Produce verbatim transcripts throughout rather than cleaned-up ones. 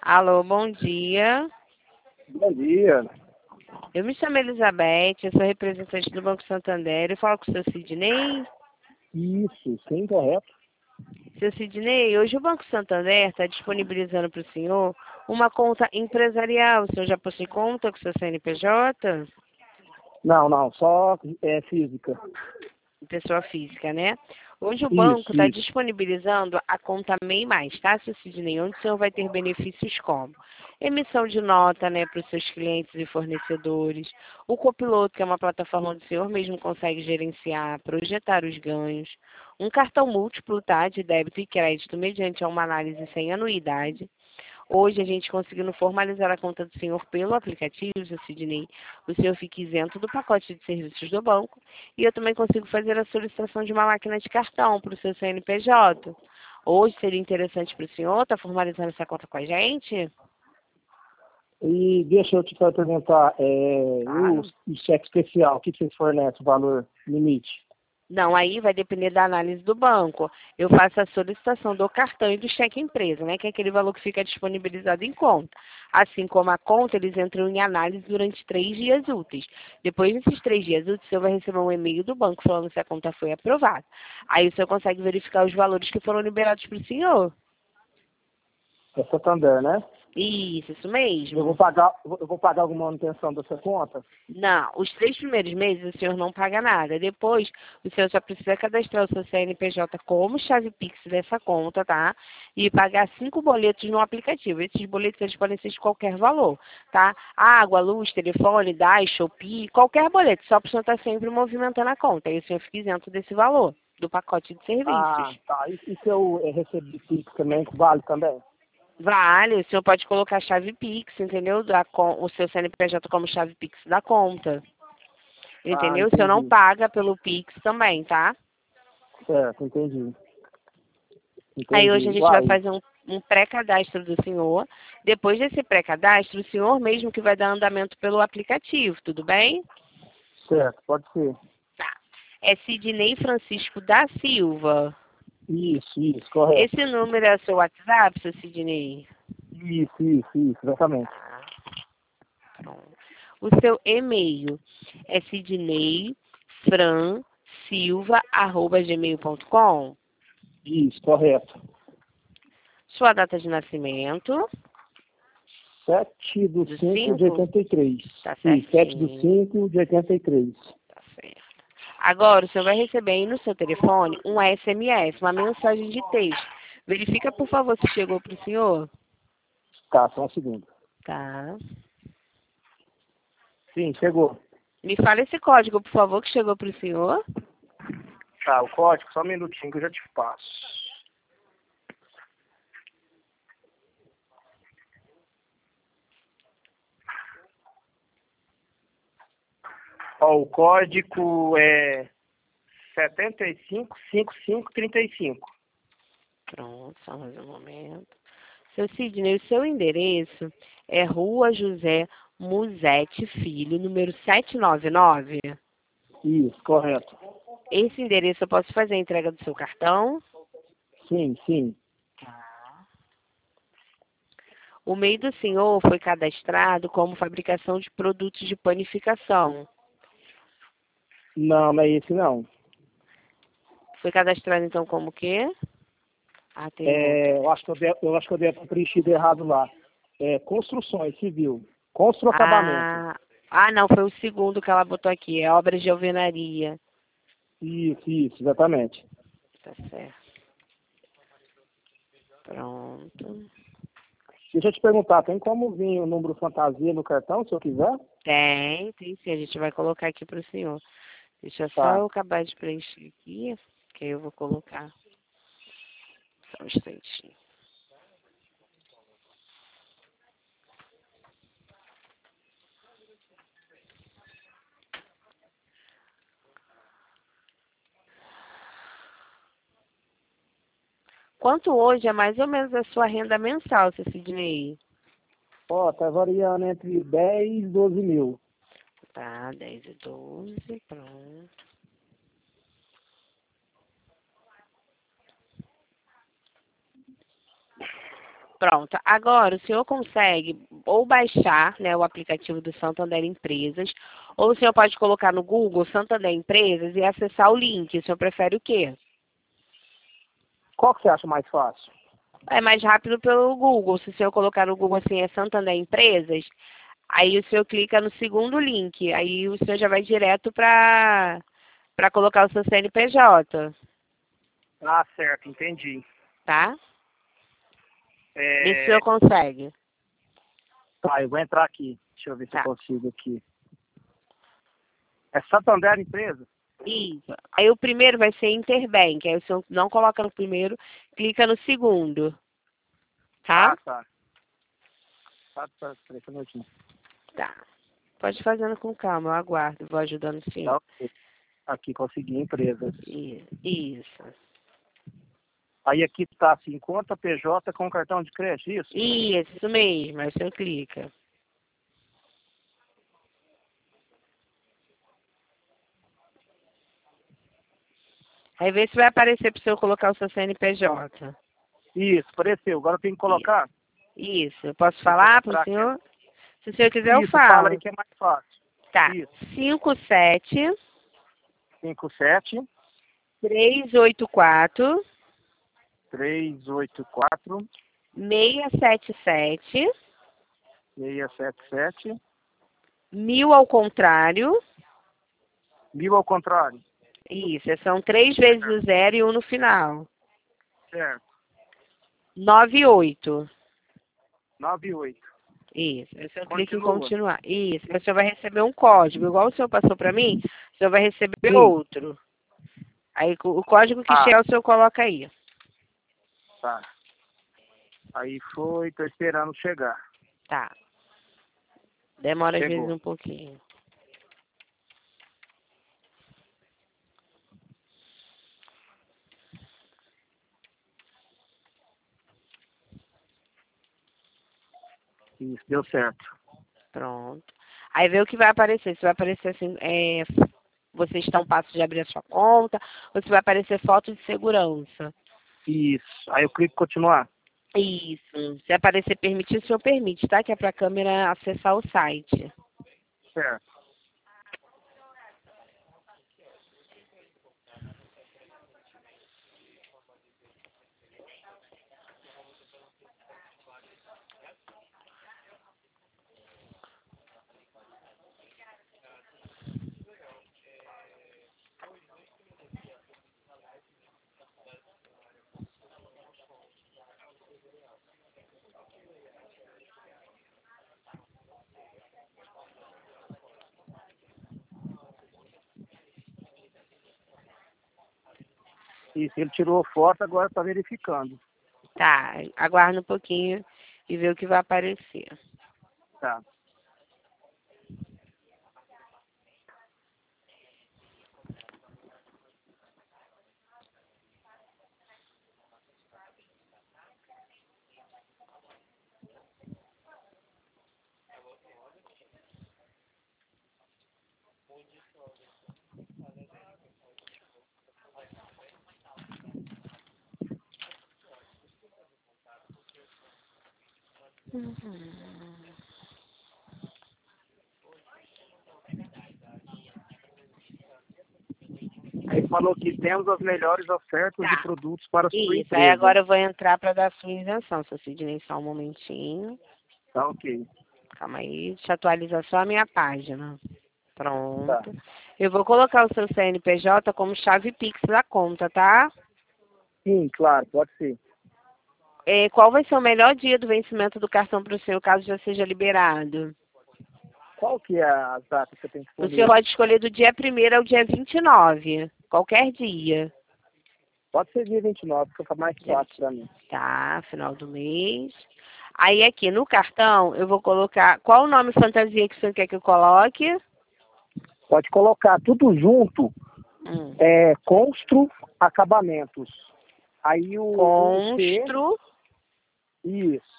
Alô, bom dia. Bom dia. Eu me chamo Elizabeth, eu sou representante do Banco Santander. Eu falo com o seu Sidney. Isso, sim, correto. Seu Sidney, hoje o Banco Santander está disponibilizando para o senhor uma conta empresarial. O senhor já possui conta com o seu C N P J? Não, não, só é física. Pessoa física, né? Hoje o banco Isso, está isso. disponibilizando a conta MEI Mais, tá, seu Sidney? Onde o senhor vai ter benefícios como emissão de nota, né, para os seus clientes e fornecedores, o copiloto, que é uma plataforma onde o senhor mesmo consegue gerenciar, projetar os ganhos, um cartão múltiplo, tá, de débito e crédito mediante uma análise sem anuidade. Hoje, a gente conseguindo formalizar a conta do senhor pelo aplicativo, seu Sidney, o senhor fica isento do pacote de serviços do banco e eu também consigo fazer a solicitação de uma máquina de cartão para o seu C N P J. Hoje seria interessante para o senhor estar formalizando essa conta com a gente? E deixa eu te perguntar, é, o, Claro. o cheque especial, o que que vocês fornecem, o valor limite? Não, aí vai depender da análise do banco. Eu faço a solicitação do cartão e do cheque empresa, né? Que é aquele valor que fica disponibilizado em conta. Assim como a conta, eles entram em análise durante três dias úteis. Depois desses três dias úteis, o senhor vai receber um e-mail do banco falando se a conta foi aprovada. Aí o senhor consegue verificar os valores que foram liberados para o senhor. É Santander, né? Isso, isso Eu mesmo. vou pagar, eu vou pagar alguma manutenção dessa conta? Não, os três primeiros meses o senhor não paga nada. Depois, o senhor só precisa cadastrar o seu C N P J como chave Pix dessa conta, tá? E pagar cinco boletos no aplicativo. Esses boletos eles podem ser de qualquer valor, tá? Água, luz, telefone, D A I, Shopee, qualquer boleto. Só para o senhor estar sempre movimentando a conta. Aí o senhor fica isento desse valor, do pacote de Ah, serviços. tá. E, e se eu é, receber Pix também, vale também? Vale, o senhor pode colocar a chave Pix, entendeu? Da, con- o seu C N P J como chave Pix da conta. Ah, Entendeu? O senhor não entendi. paga pelo Pix também, tá? Certo, entendi. Aí hoje a Entendi. gente vai Uai, fazer um, um pré-cadastro do senhor. Depois desse pré-cadastro, o senhor mesmo que vai dar andamento pelo aplicativo, tudo bem? certo, pode ser. Tá. É Sidney Francisco da Silva. Isso, isso, correto. Esse número é o seu WhatsApp, seu Sidney? Isso, isso, isso, exatamente. Tá. Pronto. O seu e-mail é sidneyfransilva.gmail.com. Isso, correto. Sua data de nascimento, sete do do cinco de cinco, oitenta e três. tá Isso, sete do certinho. cinco de oitenta e três. Tá certo. Agora, o senhor vai receber aí no seu telefone um S M S, uma mensagem de texto. Verifica, por favor, se chegou para o senhor. Tá, só um segundo. Tá. Sim, chegou. Me fala esse código, por favor, que chegou para o senhor. Tá, o código, só um minutinho que eu já te passo. Ó, o código é setenta e cinco, cinquenta e cinco, trinta e cinco. Pronto, só mais um momento. Seu Sidney, o seu endereço é Rua José Musete Filho, número setecentos e noventa e nove. Isso, correto. Esse endereço eu posso fazer a entrega do seu cartão? Sim, sim. O MEI do senhor foi cadastrado como fabricação de produtos de panificação. Não, não é esse não. Foi cadastrado então como o quê? Ah, tem um outro. É, eu, acho que eu, devo, eu acho que eu devo ter preenchido errado lá. É construções civil. Construacabamento. Ah, ah, não, foi o segundo que ela botou aqui. É obras de alvenaria. Isso, isso, exatamente. Tá certo. Pronto. Deixa eu te perguntar, tem como vir o número fantasia no cartão, se eu quiser? Tem, tem sim. A gente vai colocar aqui para o senhor. Deixa só Tá. eu acabar de preencher aqui, que aí eu vou colocar. Só um instantinho. Quanto hoje é mais ou menos a sua renda mensal, seu Sidney? Ó, tá variando entre dez e doze mil. Tá, dez e doze, pronto. Pronto. Agora, o senhor consegue ou baixar, né, o aplicativo do Santander Empresas, ou o senhor pode colocar no Google Santander Empresas e acessar o link. O senhor prefere o quê? Qual que você acha mais fácil? É mais rápido pelo Google. Se o senhor colocar no Google assim, é Santander Empresas, aí o senhor clica no segundo link. Aí o senhor já vai direto para para colocar o seu C N P J, Ah, certo, entendi. tá? Vê se o É... senhor consegue. Tá, eu vou entrar aqui. Deixa eu ver se Tá. eu consigo aqui. É Santander Empresa? Isso. Aí o primeiro vai ser Interbank. Aí o senhor não coloca no primeiro, clica no segundo. Tá? Ah, tá. Tá, tá, peraí, só um minutinho. Tá. Pode ir fazendo com calma, eu aguardo. Vou ajudando o senhor. Tá, ok. Aqui, consegui empresas. I- Isso. Aí aqui tá assim, conta P J com cartão de crédito, isso? Isso, isso mesmo. Aí o senhor clica. Aí vê se vai aparecer para o senhor colocar o seu C N P J. Isso, apareceu. Agora eu tenho que colocar. Isso. Eu posso Deixa eu falar para o entrar aqui. senhor? Se o senhor quiser, eu Isso, fala aí falo. que é mais fácil. Tá. Isso. cinco sete cinco sete, três oito quatro três oito quatro, seis sete sete seis sete sete, mil ao contrário. mil ao contrário. Isso, são três vezes o zero e um no final. Certo. Nove oito. nove oito. Isso. Aí o senhor clica em Continua. continuar. Isso. Aí o senhor vai receber um código. Igual o senhor passou para mim, o senhor vai receber Sim. outro. Aí o código que Ah. chegar, o senhor coloca aí. Tá. Aí foi, tô esperando chegar. Tá. Demora às Chegou. vezes um pouquinho. Isso, deu certo. Pronto. Aí vê o que vai aparecer. Se vai aparecer assim, é, você está a um passo de abrir a sua conta, ou se vai aparecer foto de segurança. Isso. Aí eu clico em continuar. Isso. Se aparecer permitir, o senhor permite, tá? Que é para a câmera acessar o site. Certo. Isso, ele tirou foto, agora está verificando. Tá. Aguarda um pouquinho e vê o que vai aparecer. Tá. Aí falou que temos as melhores ofertas de Tá. produtos para a sua Isso. empresa. Aí agora eu vou entrar para dar sua isenção, seu Sidney, só um momentinho. Tá, ok. Calma aí, deixa eu atualizar só a minha página. Tá. Pronto. Eu vou colocar o seu C N P J como chave Pix da conta, tá? Sim, claro, pode ser. É, qual vai ser o melhor dia do vencimento do cartão para o senhor, caso já seja liberado? Qual que é as datas que eu tenho que O escolher? senhor pode escolher do dia primeiro ao dia vinte e nove, qualquer dia. Pode ser dia vinte e nove, fica mais fácil para mim. Tá, final do mês. Aí aqui no cartão eu vou colocar, qual o nome fantasia que o senhor quer que eu coloque? Pode colocar tudo junto, Hum. é, Constro Acabamentos. Aí o... Constro o C, isso,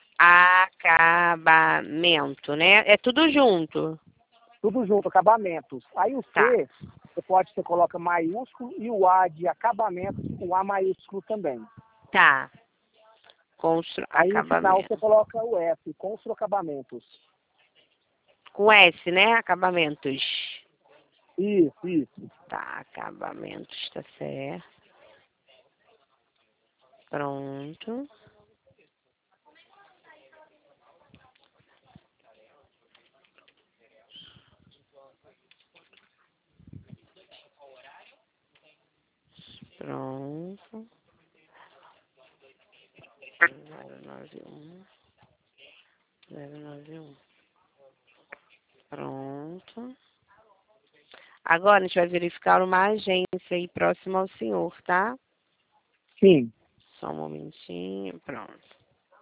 Acabamento, né? É tudo junto. tudo junto, acabamentos. Aí o C, Tá. você pode, você coloca maiúsculo e o A de acabamento, o A maiúsculo também. Tá. Constru Aí no final acabamento. você coloca o F, Constru Acabamentos. Com S, né? Acabamentos. Isso, isso. Tá, acabamentos, tá certo. Pronto. Pronto. zero nove um. zero nove um. Pronto. Agora a gente vai verificar uma agência aí próxima ao senhor, tá? Sim. Só um momentinho. Pronto.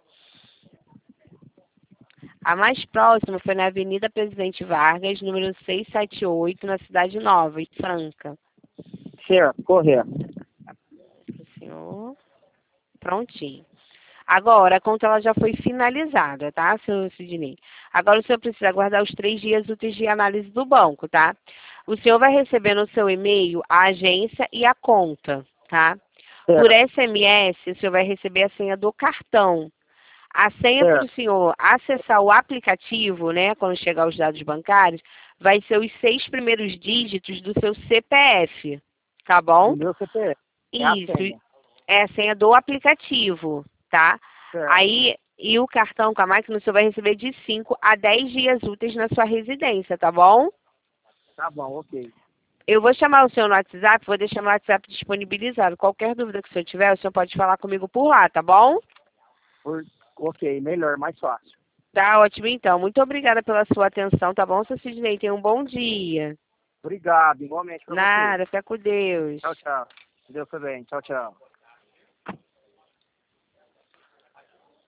A mais próxima foi na Avenida Presidente Vargas, número seiscentos e setenta e oito, na Cidade Nova, em Franca. Certo, correto. O senhor. Prontinho. Agora, a conta ela já foi finalizada, tá, senhor Sidney? Agora o senhor precisa aguardar os três dias úteis de análise do banco, tá? O senhor vai receber no seu e-mail a agência e a conta, tá? Certo. Por S M S, o senhor vai receber a senha do cartão. A senha para o senhor acessar o aplicativo, né, quando chegar os dados bancários, vai ser os seis primeiros dígitos do seu C P F, tá bom? O meu C P F. É a Isso, senha. é a senha do aplicativo, tá? Certo. Aí, e o cartão com a máquina, você vai receber de cinco a dez dias úteis na sua residência, tá bom? Tá bom, ok. Eu vou chamar o senhor no WhatsApp, vou deixar meu WhatsApp disponibilizado. Qualquer dúvida que o senhor tiver, o senhor pode falar comigo por lá, tá bom? Por... Ok, melhor, mais fácil. Tá ótimo, então. Muito obrigada pela sua atenção, tá bom, seu Sidney? Tenha um bom dia. Obrigado, igualmente pra você. Nada, fica com Deus. Tchau, tchau. Deus também. Tchau, tchau.